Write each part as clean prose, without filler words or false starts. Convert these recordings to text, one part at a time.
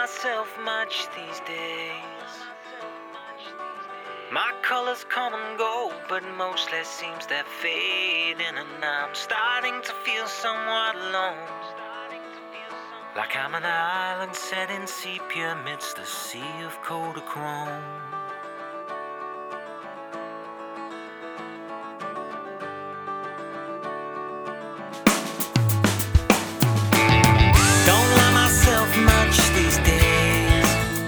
myself much these days. My colors come and go, but mostly seems they're fading, and I'm starting to feel somewhat alone. Like I'm an island set in sepia amidst a sea of Kodachrome. Don't lie myself much these days.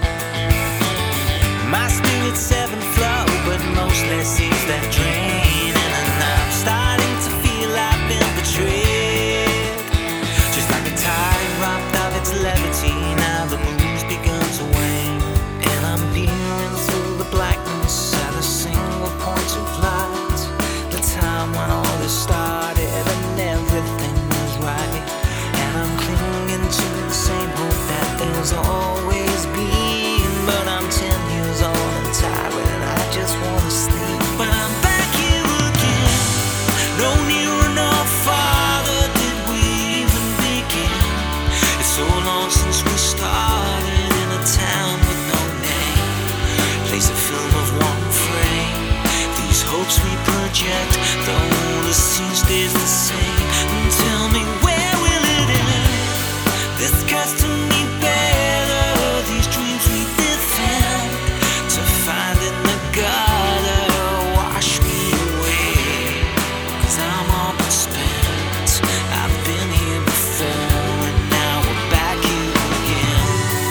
My spirit's ebb and flow, but mostly seems they're draining, and I'm starting to feel I've been betrayed. Just like a tide robbed of its levity, now the moon's begun to wane, and I'm peering through the blackness at a single point of light. The time when all this started and everything was right, and I'm clinging to the same hope that there's always been. But I'm 10 years old and tired, and I just wanna sleep. But I'm back here again, no nearer nor farther did we even begin. It's so long since we started in a town with no name. Place a film of one frame. These hopes we project, though the scene stays the same. And tell me, where will it end? This gets to me better. These dreams we defend, to find in the gutter, wash me away. 'Cause I'm all but spent. I've been here before, and now we're back here again.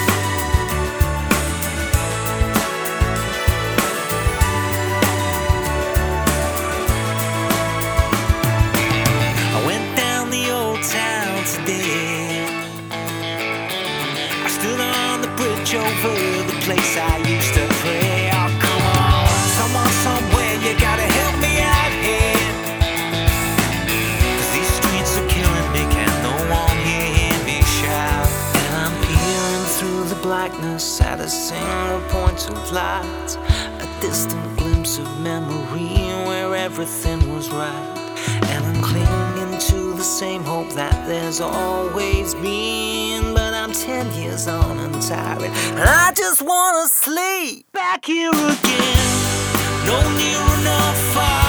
I went down the old town today. I stood on the bridge over the place I used to pray. Oh, come on, someone, somewhere, you gotta help me out here. 'Cause these streets are killing me, can no one hear me shout? And I'm peering through the blackness at a single point of light, a distant glimpse of memory where everything was right. And I'm clinging to the same hope that there's always been. But I'm 10 years on and tired, and I just wanna sleep. Back here again, no nearer nor far.